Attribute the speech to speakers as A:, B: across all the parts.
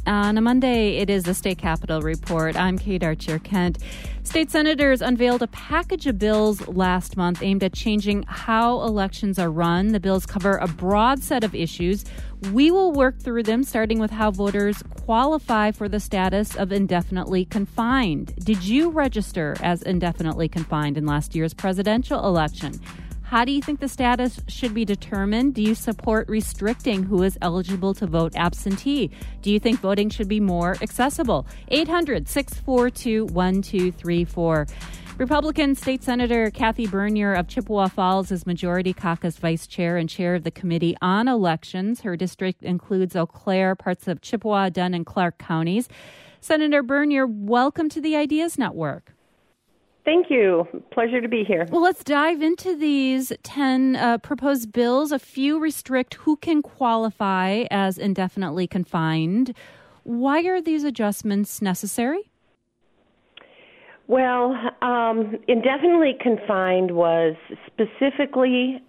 A: On a Monday, it is the State Capitol Report. I'm Kate Archer-Kent. State senators unveiled a package of bills last month aimed at changing how elections are run. The bills cover a broad set of issues. We will work through them, starting with how voters qualify for the status of indefinitely confined. Did you register as indefinitely confined in last year's presidential election? How do you think the status should be determined? Do you support restricting who is eligible to vote absentee? Do you think voting should be more accessible? 800-642-1234. Republican State Senator Kathy Bernier of Chippewa Falls is Majority Caucus Vice Chair and Chair of the Committee on Elections. Her district includes Eau Claire, parts of Chippewa, Dunn, and Clark counties. Senator Bernier, welcome to the Ideas Network.
B: Thank you. Pleasure to be here.
A: Well, let's dive into these 10 proposed bills. A few restrict who can qualify as indefinitely confined. Why are these adjustments necessary?
B: Well, indefinitely confined was specifically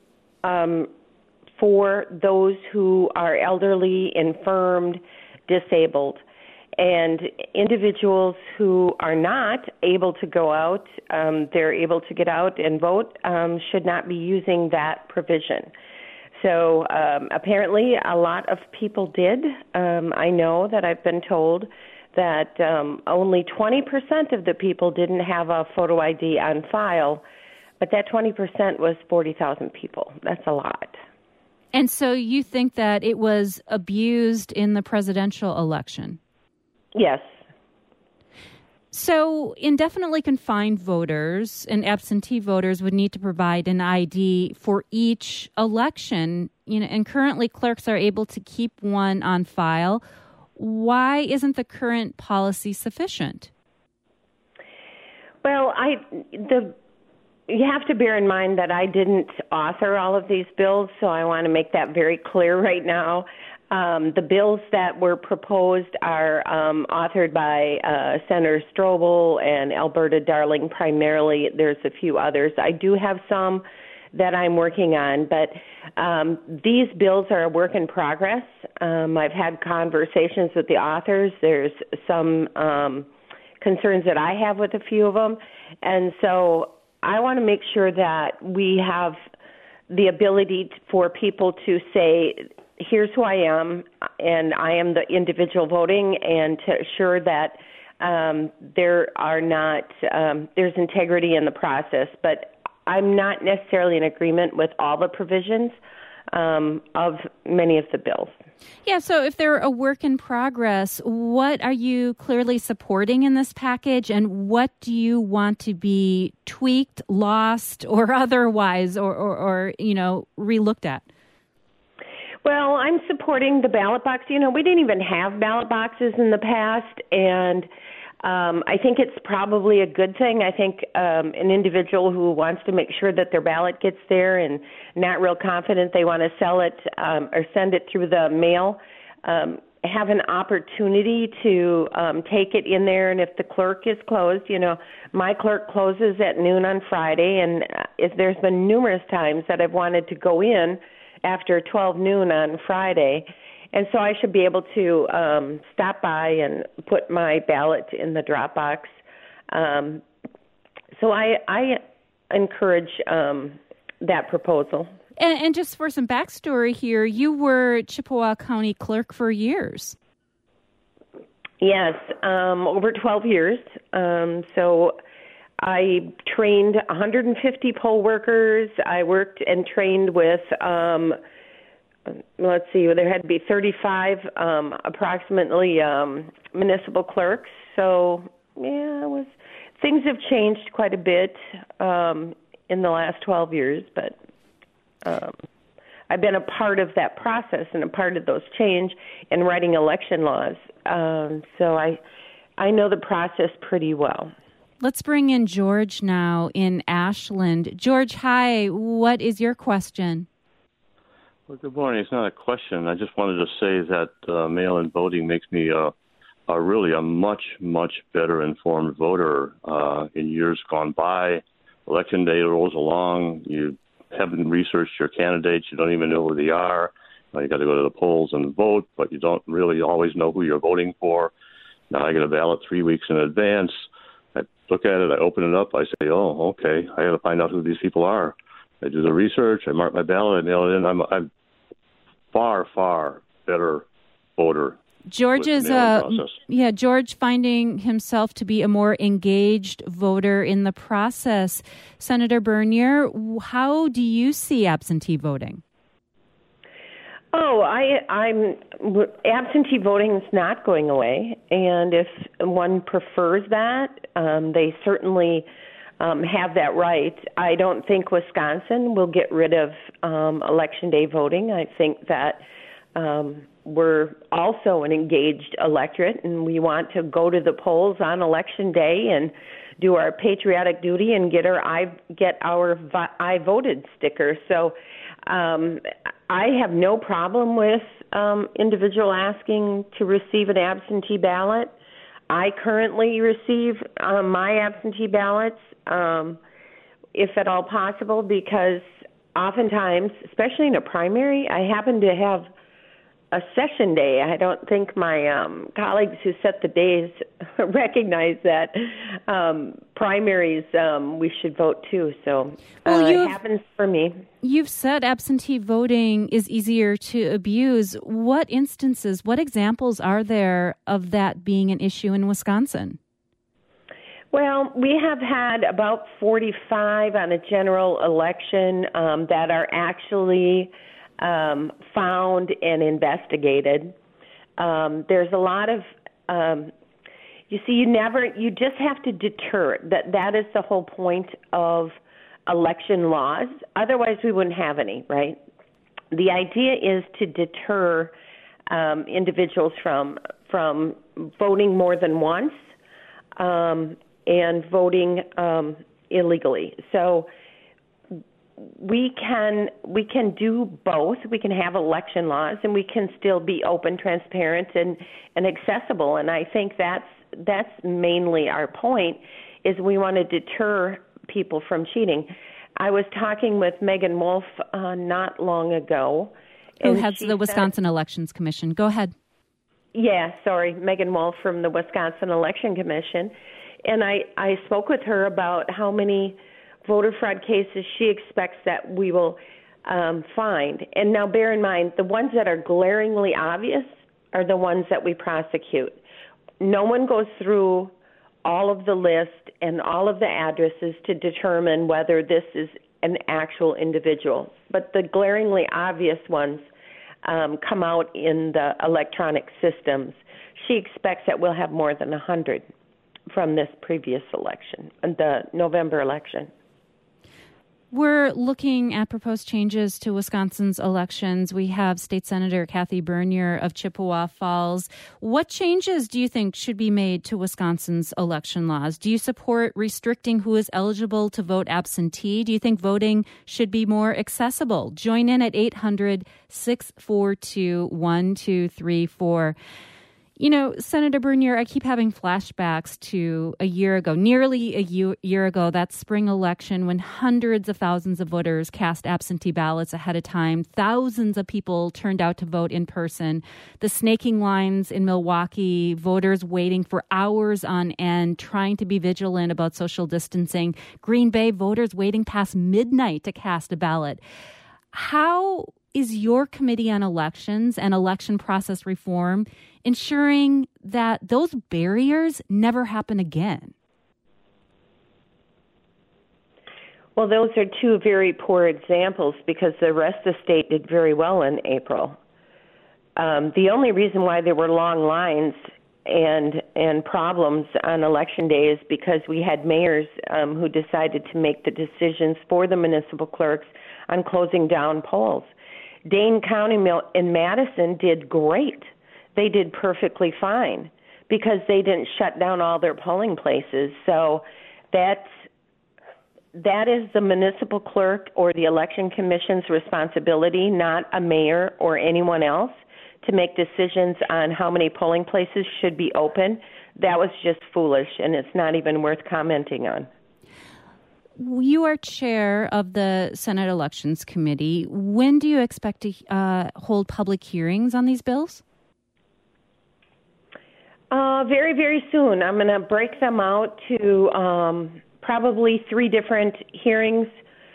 B: for those who are elderly, infirmed, disabled. And individuals who are not able to go out, they're able to get out and vote, should not be using that provision. So apparently a lot of people did. I know that I've been told that only 20% of the people didn't have a photo ID on file, but that 20% was 40,000 people. That's a lot.
A: And so you think that it was abused in the presidential election?
B: Yes.
A: So indefinitely confined voters and absentee voters would need to provide an ID for each election, and currently clerks are able to keep one on file. Why isn't the current policy sufficient?
B: Well, you have to bear in mind that I didn't author all of these bills, so I want to make that very clear right now. The bills that were proposed are authored by Senator Strobel and Alberta Darling primarily. There's a few others. I do have some that I'm working on, but these bills are a work in progress. I've had conversations with the authors. There's some concerns that I have with a few of them, and so I want to make sure that we have the ability for people to say, here's who I am, and I am the individual voting, and to assure that there's integrity in the process. But I'm not necessarily in agreement with all the provisions of many of the bills.
A: Yeah, so if they're a work in progress, what are you clearly supporting in this package, and what do you want to be tweaked, lost, or otherwise, or relooked at?
B: Well, I'm supporting the ballot box. We didn't even have ballot boxes in the past, and I think it's probably a good thing. I think an individual who wants to make sure that their ballot gets there and not real confident they want to sell it or send it through the mail, have an opportunity to take it in there. And if the clerk is closed, my clerk closes at noon on Friday, and there's been numerous times that I've wanted to go in after 12 noon on Friday, and so I should be able to stop by and put my ballot in the drop box. So I encourage that proposal.
A: And just for some backstory here, you were Chippewa County Clerk for years.
B: Yes, over 12 years. So I trained 150 poll workers. I worked and trained with, there had to be 35 approximately municipal clerks. So, things have changed quite a bit in the last 12 years, but I've been a part of that process and a part of those change in writing election laws. So I know the process pretty well.
A: Let's bring in George now in Ashland. George, hi. What is your question?
C: Well, good morning. It's not a question. I just wanted to say that mail-in voting makes me really a much, much better informed voter. In years gone by, Election day rolls along. You haven't researched your candidates. You don't even know who they are. You got to go to the polls and vote, but you don't really always know who you're voting for. Now I get a ballot 3 weeks in advance. I look at it, I open it up, I say, oh, okay, I got to find out who these people are. I do the research, I mark my ballot, I mail it in. I'm far, far better voter.
A: George is George finding himself to be a more engaged voter in the process. Senator Bernier, how do you see absentee voting?
B: Oh, I'm absentee voting is not going away, and if one prefers that, they certainly have that right. I don't think Wisconsin will get rid of Election Day voting. I think that we're also an engaged electorate, and we want to go to the polls on Election Day and do our patriotic duty and get our I voted sticker. So I have no problem with individual asking to receive an absentee ballot. I currently receive my absentee ballots, if at all possible, because oftentimes, especially in a primary, I happen to have a session day. I don't think my colleagues who set the days recognize that primaries we should vote too. So it happens for me.
A: You've said absentee voting is easier to abuse. What instances, what examples are there of that being an issue in Wisconsin?
B: Well, we have had about 45 on a general election that are actually found and investigated. There's a lot of, you just have to deter. That is the whole point of election laws. Otherwise, we wouldn't have any, right? The idea is to deter individuals from voting more than once and voting illegally. So we can do both. We can have election laws, and we can still be open, transparent, and accessible. And I think that's mainly our point, is we want to deter people from cheating. I was talking with Megan Wolf not long ago.
A: Who heads the Wisconsin Elections Commission. Go ahead.
B: Yeah, sorry, Megan Wolf from the Wisconsin Election Commission. And I spoke with her about how many voter fraud cases she expects that we will find. And now bear in mind, the ones that are glaringly obvious are the ones that we prosecute. No one goes through all of the list and all of the addresses to determine whether this is an actual individual. But the glaringly obvious ones come out in the electronic systems. She expects that we'll have more than 100 from this previous election, the November election.
A: We're looking at proposed changes to Wisconsin's elections. We have State Senator Kathy Bernier of Chippewa Falls. What changes do you think should be made to Wisconsin's election laws? Do you support restricting who is eligible to vote absentee? Do you think voting should be more accessible? Join in at 800-642-1234. You know, Senator Bernier, I keep having flashbacks to a year ago, nearly a year ago, that spring election when hundreds of thousands of voters cast absentee ballots ahead of time. Thousands of people turned out to vote in person. The snaking lines in Milwaukee, voters waiting for hours on end, trying to be vigilant about social distancing. Green Bay, voters waiting past midnight to cast a ballot. How is your Committee on Elections and Election Process Reform ensuring that those barriers never happen again?
B: Well, those are two very poor examples because the rest of the state did very well in April. The only reason why there were long lines and problems on Election Day is because we had mayors who decided to make the decisions for the municipal clerks on closing down polls. Dane County and Madison did great. They did perfectly fine because they didn't shut down all their polling places. So that is the municipal clerk or the election commission's responsibility, not a mayor or anyone else, to make decisions on how many polling places should be open. That was just foolish, and it's not even worth commenting on.
A: you are chair of the Senate Elections Committee. When do you expect to hold public hearings on these bills?
B: Very, very soon. I'm going to break them out to probably 3 different hearings.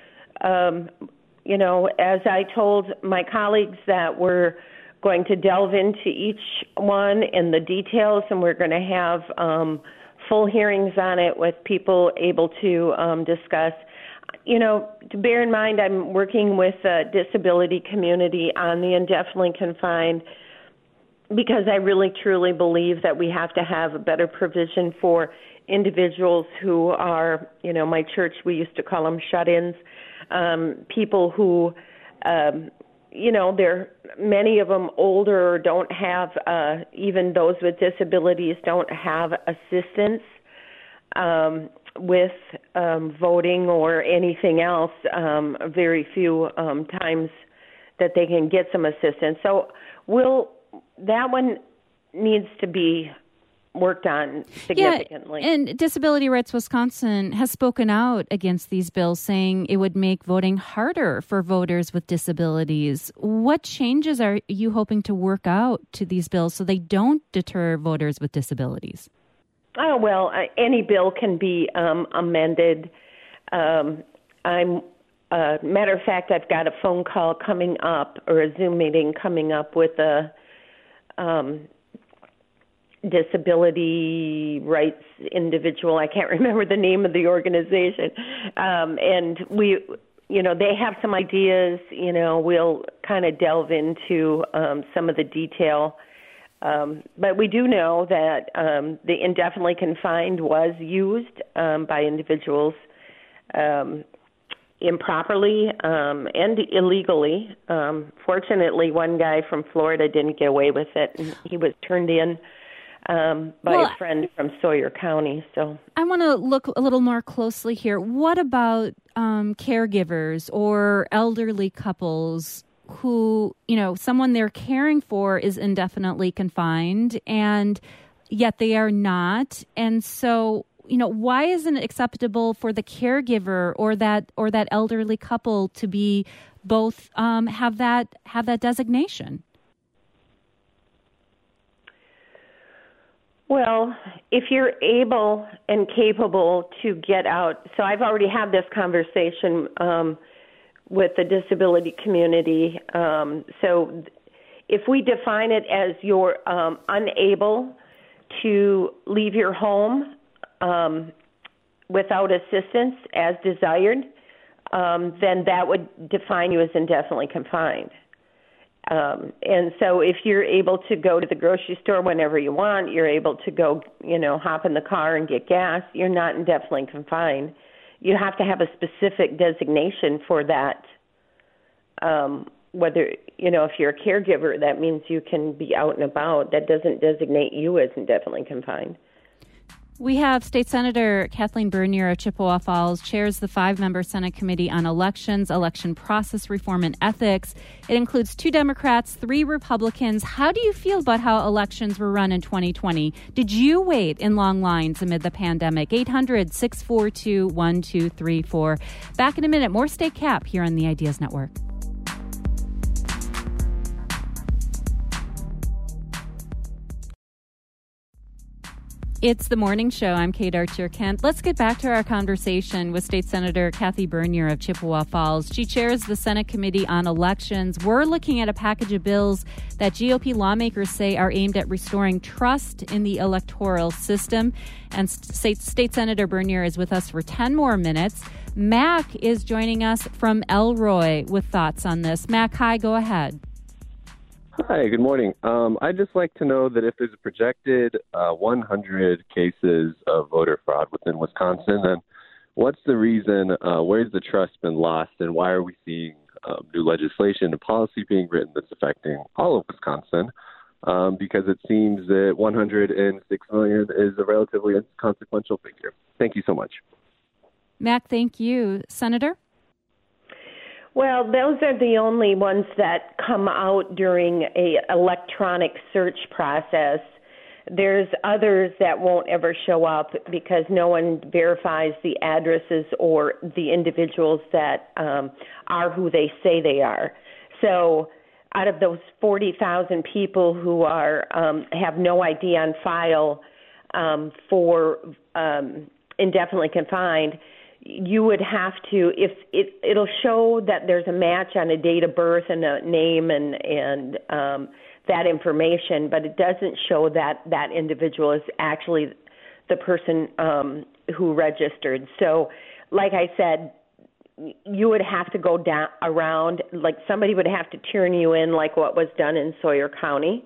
B: As I told my colleagues that we're going to delve into each one and the details, and we're going to have full hearings on it with people able to discuss. To bear in mind, I'm working with the disability community on the indefinitely confined because I really, truly believe that we have to have a better provision for individuals who are, my church, we used to call them shut-ins, people who, they're many of them older or don't have, even those with disabilities don't have assistance with voting or anything else, very few times that they can get some assistance. So that one needs to be worked on significantly.
A: Yeah, and Disability Rights Wisconsin has spoken out against these bills, saying it would make voting harder for voters with disabilities. What changes are you hoping to work out to these bills so they don't deter voters with disabilities?
B: Oh, well, any bill can be amended. Matter of fact, I've got a phone call coming up or a Zoom meeting coming up with a disability rights individual. I can't remember the name of the organization. And they have some ideas, we'll kind of delve into some of the detail. But we do know that the indefinitely confined was used by individuals improperly and illegally. Fortunately, one guy from Florida didn't get away with it, and he was turned in by a friend from Sawyer County. So
A: I want to look a little more closely here. What about caregivers or elderly couples who, someone they're caring for is indefinitely confined and yet they are not? And so, why isn't it acceptable for the caregiver or that elderly couple to be both have that designation?
B: Well, if you're able and capable to get out, so I've already had this conversation with the disability community. So if we define it as you're unable to leave your home without assistance as desired, then that would define you as indefinitely confined. And so if you're able to go to the grocery store whenever you want, you're able to go, hop in the car and get gas, you're not indefinitely confined. You have to have a specific designation for that. Whether, if you're a caregiver, that means you can be out and about. That doesn't designate you as indefinitely confined.
A: We have State Senator Kathleen Bernier of Chippewa Falls, chairs the 5-member Senate Committee on Elections, Election Process Reform, and Ethics. It includes 2 Democrats, 3 Republicans. How do you feel about how elections were run in 2020? Did you wait in long lines amid the pandemic? 800-642-1234. Back in a minute, more State Cap here on the Ideas Network. It's the morning show. I'm Kate Archer-Kent. Let's get back to our conversation with State Senator Kathy Bernier of Chippewa Falls. She chairs the Senate Committee on Elections. We're looking at a package of bills that GOP lawmakers say are aimed at restoring trust in the electoral system. And State Senator Bernier is with us for 10 more minutes. Mac is joining us from Elroy with thoughts on this. Mac, hi, go ahead.
D: Hi, good morning. I'd just like to know that if there's a projected 100 cases of voter fraud within Wisconsin, then what's the reason, where's the trust been lost, and why are we seeing new legislation and policy being written that's affecting all of Wisconsin? Because it seems that 106 million is a relatively inconsequential figure. Thank you so much.
A: Mac, thank you. Senator?
B: Well, those are the only ones that come out during a electronic search process. There's others that won't ever show up because no one verifies the addresses or the individuals that are who they say they are. So out of those 40,000 people who are have no ID on file for indefinitely confined, you would have to, if it'll show that there's a match on a date of birth and a name and that information, but it doesn't show that that individual is actually the person who registered. So, like I said, you would have to go down around, like somebody would have to turn you in, like what was done in Sawyer County.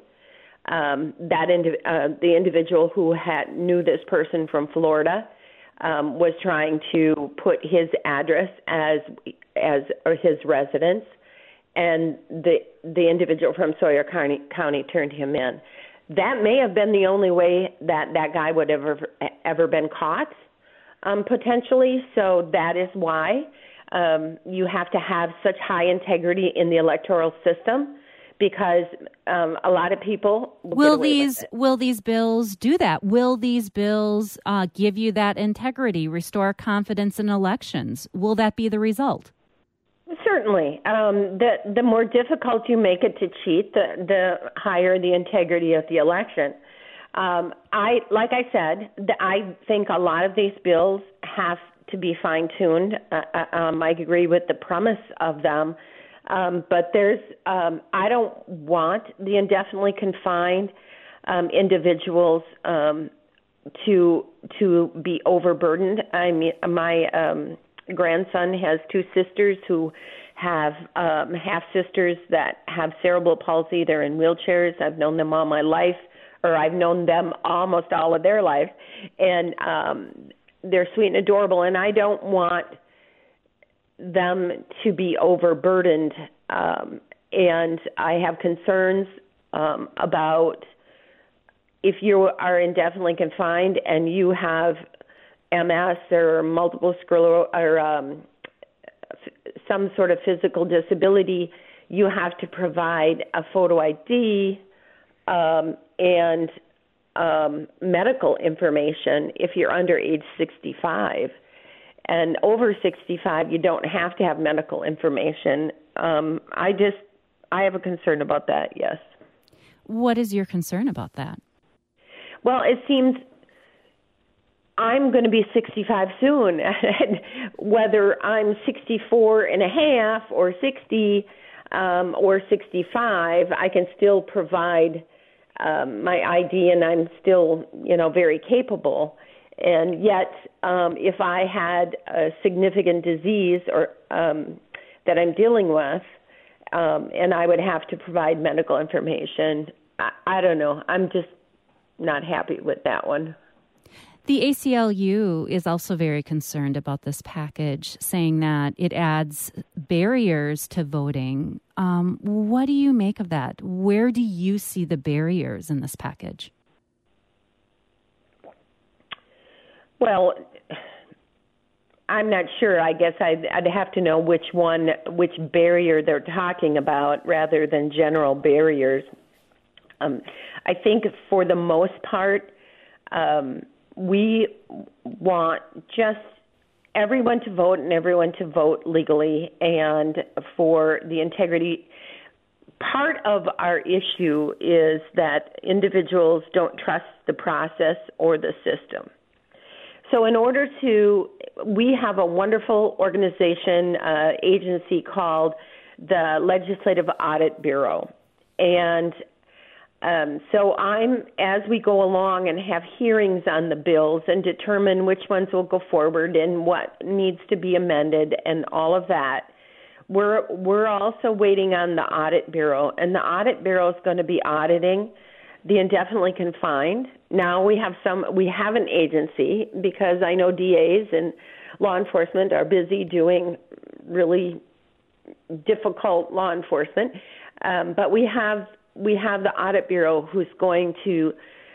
B: The individual who knew this person from Florida was trying to put his address as or his residence, and the individual from Sawyer County turned him in. That may have been the only way that guy would have ever been caught, potentially. So that is why you have to have such high integrity in the electoral system, because a lot of people will
A: these bills do that? Will these bills give you that integrity, restore confidence in elections? Will that be the result?
B: Certainly. The more difficult you make it to cheat, the higher the integrity of the election. I think a lot of these bills have to be fine-tuned. I agree with the premise of them, but there's I don't want the indefinitely confined individuals to be overburdened. I mean, my grandson has two sisters who have half-sisters that have cerebral palsy. They're in wheelchairs. I've known them all my life, or I've known them almost all of their life, and they're sweet and adorable, and I don't want them to be overburdened, and I have concerns about if you are indefinitely confined and you have MS or multiple sclerosis or some sort of physical disability, you have to provide a photo ID and medical information if you're under age 65. And over 65, you don't have to have medical information. I have a concern about that, yes.
A: What is your concern about that?
B: Well, it seems I'm going to be 65 soon. Whether I'm 64 and a half or 60 or 65, I can still provide my ID, and I'm still, very capable. And yet, if I had a significant disease or that I'm dealing with, and I would have to provide medical information, I don't know. I'm just not happy with that one.
A: The ACLU is also very concerned about this package, saying that it adds barriers to voting. What do you make of that? Where do you see the barriers in this package?
B: Well, I'm not sure. I guess I'd have to know which barrier they're talking about rather than general barriers. I think for the most part, we want just everyone to vote and everyone to vote legally, and for the integrity. Part of our issue is that individuals don't trust the process or the system. So we have a wonderful organization, agency called the Legislative Audit Bureau. And so as we go along and have hearings on the bills and determine which ones will go forward and what needs to be amended and all of that, we're also waiting on the Audit Bureau. And the Audit Bureau is going to be auditing the indefinitely confined. Now we have an agency, because I know DAs and law enforcement are busy doing really difficult law enforcement, but we have the Audit Bureau who's going to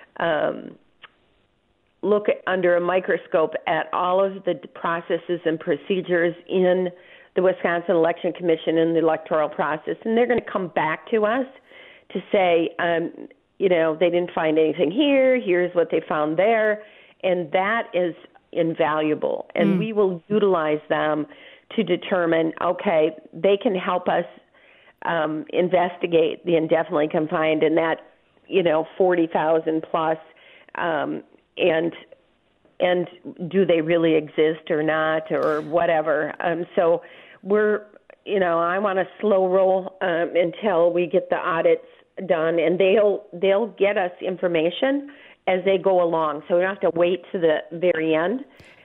B: look under a microscope at all of the processes and procedures in the Wisconsin Election Commission and the electoral process, and they're going to come back to us to say, they didn't find anything here. Here's what they found there. And that is invaluable. And we will utilize them to determine, okay, they can help us investigate the indefinitely confined and that, 40,000 plus, and do they really exist or not or whatever. So I want to slow roll until we get the audits done, and they'll get us information as they go along. So we don't have to wait to the very end.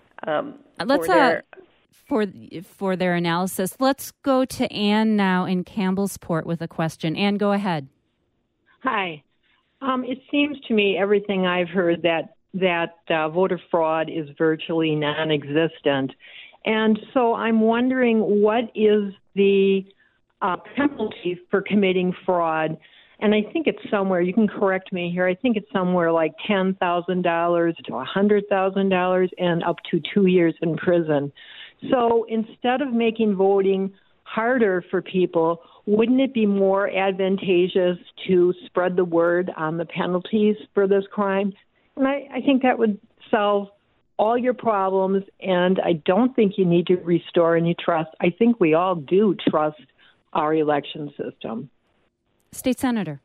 A: For their analysis. Let's go to Ann now in Campbellsport with a question. Ann, go ahead.
E: Hi. It seems to me everything I've heard that voter fraud is virtually non-existent. And so I'm wondering, what is the penalty for committing fraud? And I think it's somewhere, you can correct me here, I think it's somewhere like $10,000 to $100,000 and up to 2 years in prison. So instead of making voting harder for people, wouldn't it be more advantageous to spread the word on the penalties for this crime? And I think that would solve all your problems, and I don't think you need to restore any trust. I think we all do trust our election system.
A: State Senator.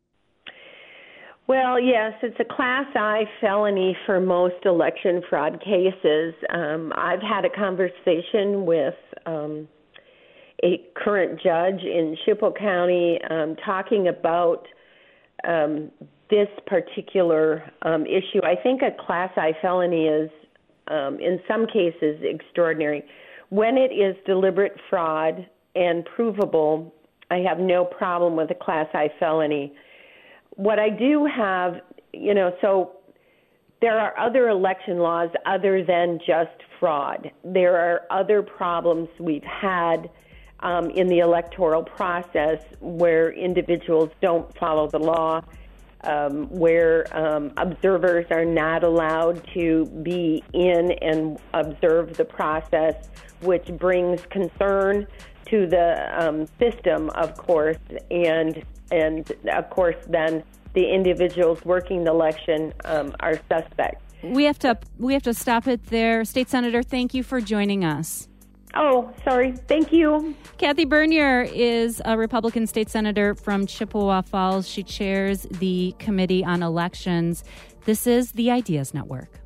B: Well, yes, it's a Class I felony for most election fraud cases. I've had a conversation with a current judge in Chippewa County talking about this particular issue. I think a Class I felony is, in some cases, extraordinary. When it is deliberate fraud and provable, I have no problem with a Class I felony. What I do have, so there are other election laws other than just fraud. There are other problems we've had in the electoral process where individuals don't follow the law, where observers are not allowed to be in and observe the process, which brings concern to the system, of course, and of course then the individuals working the election are suspects.
A: We have to stop it there. State Senator, thank you for joining us.
B: Oh, sorry. Thank you.
A: Kathy Bernier is a Republican state senator from Chippewa Falls. She chairs the Committee on Elections. This is the Ideas Network.